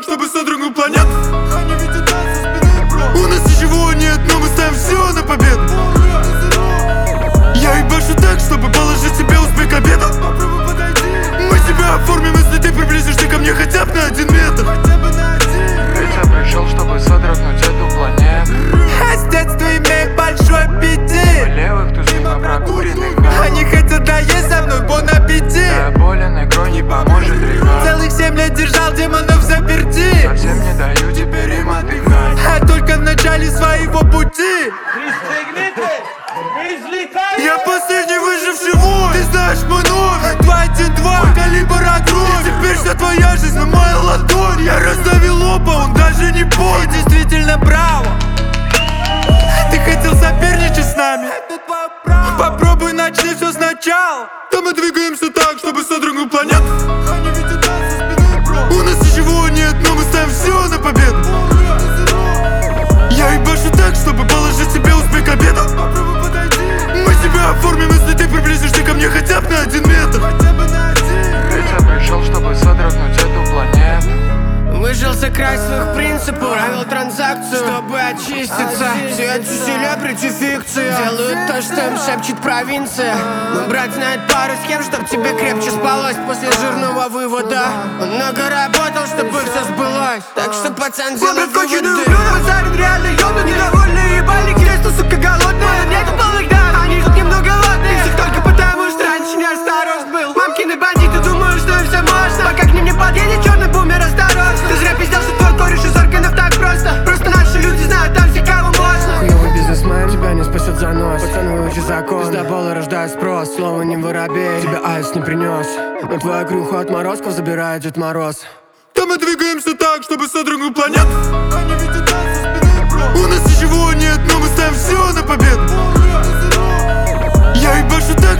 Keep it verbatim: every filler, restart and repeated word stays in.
так, чтобы содрогнул планету. Они видят нас со спины, бро. У нас ничего нет, но мы ставим все на победу. Я ебашу так, чтобы положить себе успех к обеду. Попробуй подойти. Мы тебя оформим, если ты приблизишься ко мне хотя бы на один метр. Хотя бы на один. Ведь я пришел, чтобы содрогнуть эту планету. А с детства имею большой аппетит. Левых туз мимо прокуренных. Они хотят доесть со мной бон аппетит. Я болен, игрой не поможет река. Целых семь лет держал демонов заперти. Совсем не даю теперь им отдыхать. А только в начале своего пути. Я последний выживший воин. Ты знаешь мой номер два один два, калибр огромный. И теперь вся твоя жизнь на моей ладони. Я раздавил оба, он даже не понял. Действительно браво. Ты хотел соперничать с нами? Попробуй начни все сначала. Да мы двигаемся так, чтобы содрогнул планету. Они видят нас со спины, бро. У нас ничего нет, но мы ставим все на победу. Я ебашу так, чтобы положить себе успех к обеду. Попробуй подойти. Мы тебя оформим, если ты приблизишься ко мне хотя бы на один метр. Хотя бы на один. Ведь я пришел, чтобы содрогнуть эту планету. Выжил за край своих принципов, провел транзакцию, чтобы очиститься. Все эти селебрити фикции делают то, что им шепчет провинция. Мой брат знает пару схем, чтоб тебе крепче спалось после жирного вывода. Он много работал, чтобы все сбылось. Так что, пацан, делай выводы. Базарит реально ёбнут, недовольные ебальники, что, сука, голодные. Нету полных дан, они тут немного голодные. Всех только потому, что раньше не осторожен был. Мамкины бандиты думают, что им все можно. Пока к ним не подъедет черный бумер, осторожно. Ты зря пиздел, что твой кореш из органов так просто. Просто наши люди знают, там все кого можно. Хуёвый бизнесмен, тебя не спасет занос. Пацаны, выучи закон, пиздоболы рождает спрос. Слово не воробей, тебя айс не принес. Но твою крюху отморозков забирает Дед Мороз. Да мы двигаемся так, чтобы содрогнул планету. Они видят нас со спины, бро. У нас ничего нет, но мы ставим все на победу. Я ебашу так,